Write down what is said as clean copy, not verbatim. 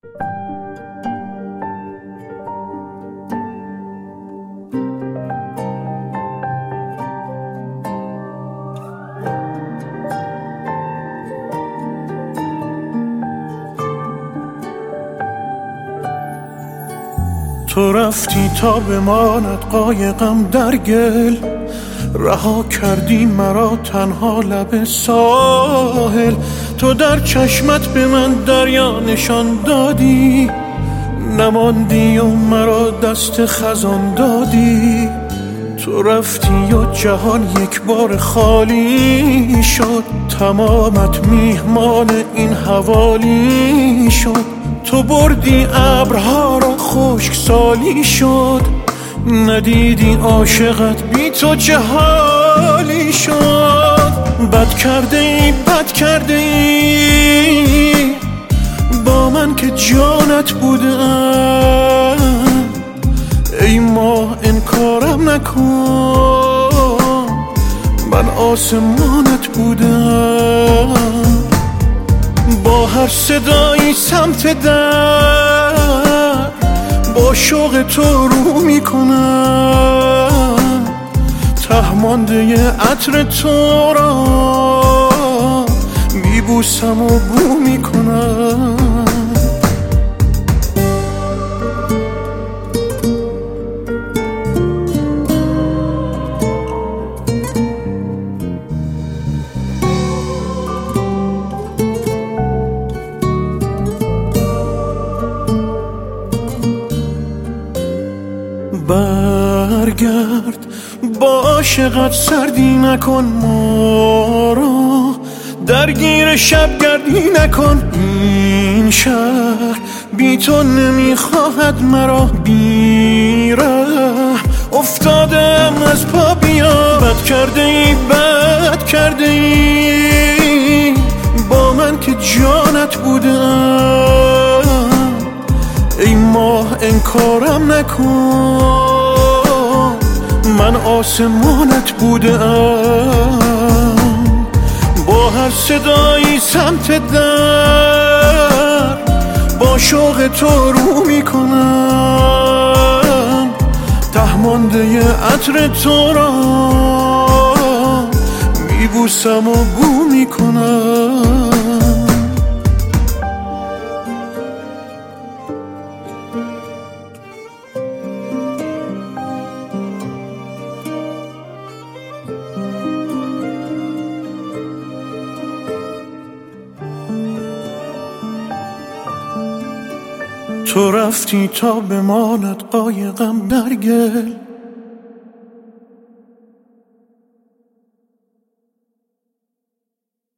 تو رفتی تا بماند قایقم در گل، رها کردی مرا تنها لب ساحل. تو در چشمت به من دریا نشان دادی، نماندی و مرا دست خزان دادی. تو رفتی و جهان یک بار خالی شد، تمامت میهمان این حوالی شد. تو بردی ابرها را خشک سالی شد، ندیدی عاشقت بی تو چه حالی شد. بد کرده ای، بد کرده ای با من که جانت بودم. ای ماه انکارم نکن، من آسمانت بودم. با هر صدایی سمت در، با شوق تو رو میکنم. ته مانده عطر تو را میبوسم و بو میکنم. برگرد با عاشقت سردی نکن، ما را درگیر شب گردی نکن. این شهر بی تو نمیخواهد مرا، بی ره افتادم از پا بیا. بد کرده ای، بد کرده ای با من که جانت بودم. ای ماه انکارم نکن، من آسمانت بودم. با هر صدایی سمت در، با شوق تو رو میکنم. ته مانده عطر تو را میبوسم و بو میکنم. تو رفتی تا بماند قایقم در گل،